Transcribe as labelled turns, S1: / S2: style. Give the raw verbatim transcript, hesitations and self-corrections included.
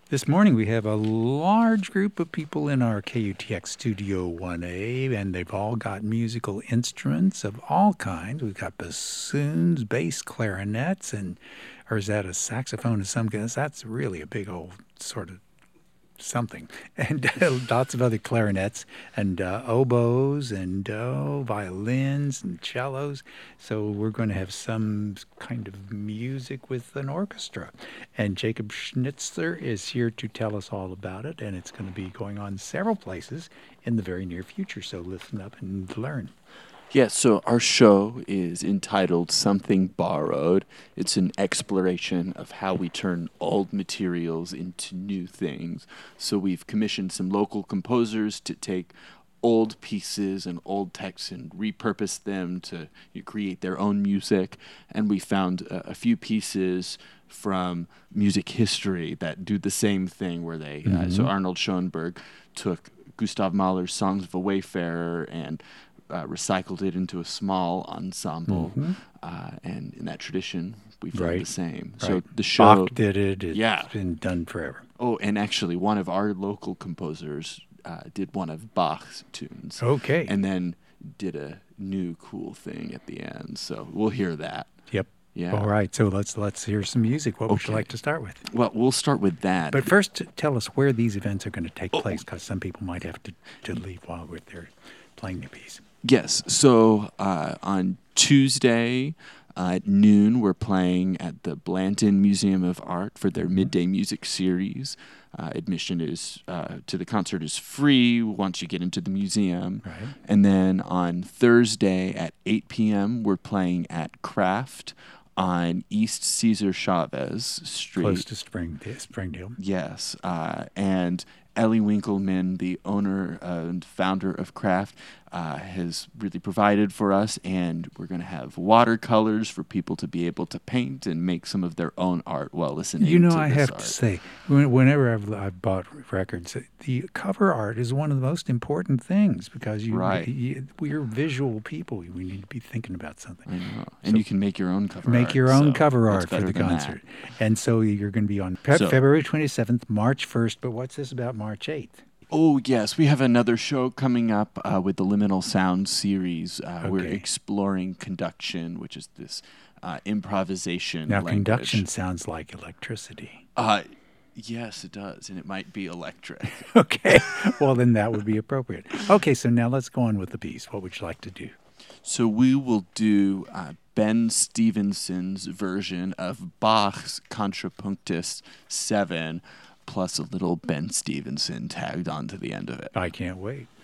S1: This morning we have a large group of people in our K U T X Studio one A, and they've all got musical instruments of all kinds. We've got bassoons, bass, clarinets, and or is that a saxophone of some kind? That's really a big old sort of something. And uh, lots of other clarinets and uh, oboes and uh, violins and cellos. So we're going to have some kind of music with an orchestra. And Jacob Schnitzler is here to tell us all about it. And it's going to be going on several places in the very near future. So listen up and learn.
S2: Yeah, so our show is entitled Something Borrowed. It's an exploration of how we turn old materials into new things. So we've commissioned some local composers to take old pieces and old texts and repurpose them to you know, create their own music. And we found a, a few pieces from music history that do the same thing where they, mm-hmm. uh, so Arnold Schoenberg took Gustav Mahler's Songs of a Wayfarer and Uh, recycled it into a small ensemble, mm-hmm. uh, and in that tradition, we found
S1: right.
S2: the same.
S1: Right.
S2: So the show
S1: Bach did it. It's
S2: yeah.
S1: been done forever.
S2: Oh, and actually, one of our local composers uh, did one of Bach's tunes.
S1: Okay,
S2: and then did a new cool thing at the end. So we'll hear that.
S1: Yep.
S2: Yeah.
S1: All right. So let's let's hear some music. What
S2: okay.
S1: would you like to start with?
S2: Well, we'll start with that.
S1: But first, tell us where these events are going to take
S2: oh.
S1: place, because some people might have to, to leave while we're there playing the piece.
S2: Yes. So uh, on Tuesday uh, at noon, we're playing at the Blanton Museum of Art for their midday music series. Uh, admission is uh, to the concert is free once you get into the museum.
S1: Right.
S2: And then on Thursday at eight p.m., we're playing at Craft on East Cesar Chavez Street.
S1: Close to Spring, Springdale.
S2: Yes. Uh, and Ellie Winkleman, the owner and founder of Craft, uh, has really provided for us, and we're going to have watercolors for people to be able to paint and make some of their own art while listening to
S1: You know,
S2: this
S1: I have
S2: art.
S1: to say, whenever I've, I've bought records, the cover art is one of the most important things, because you,
S2: right.
S1: you, we're visual people. We need to be thinking about something.
S2: I know. And
S1: so
S2: you can make your own cover
S1: make
S2: art.
S1: Make your own
S2: so
S1: cover art for the
S2: than
S1: concert.
S2: That.
S1: And so you're going to be on Fe-
S2: so,
S1: February twenty-seventh, March first, but what's this about March eighth?
S2: Oh, yes. We have another show coming up uh, with the Liminal Sound series. Uh,
S1: okay.
S2: We're exploring conduction, which is this uh, improvisation
S1: Now,
S2: language.
S1: conduction sounds like electricity.
S2: Uh, yes, it does, and it might be electric.
S1: Okay. Well, then that would be appropriate. Okay, so now let's go on with the piece. What would you like to do?
S2: So we will do uh, Ben Stevenson's version of Bach's Contrapunctus seven, plus a little Ben Stevenson tagged onto the end of it.
S1: I can't wait.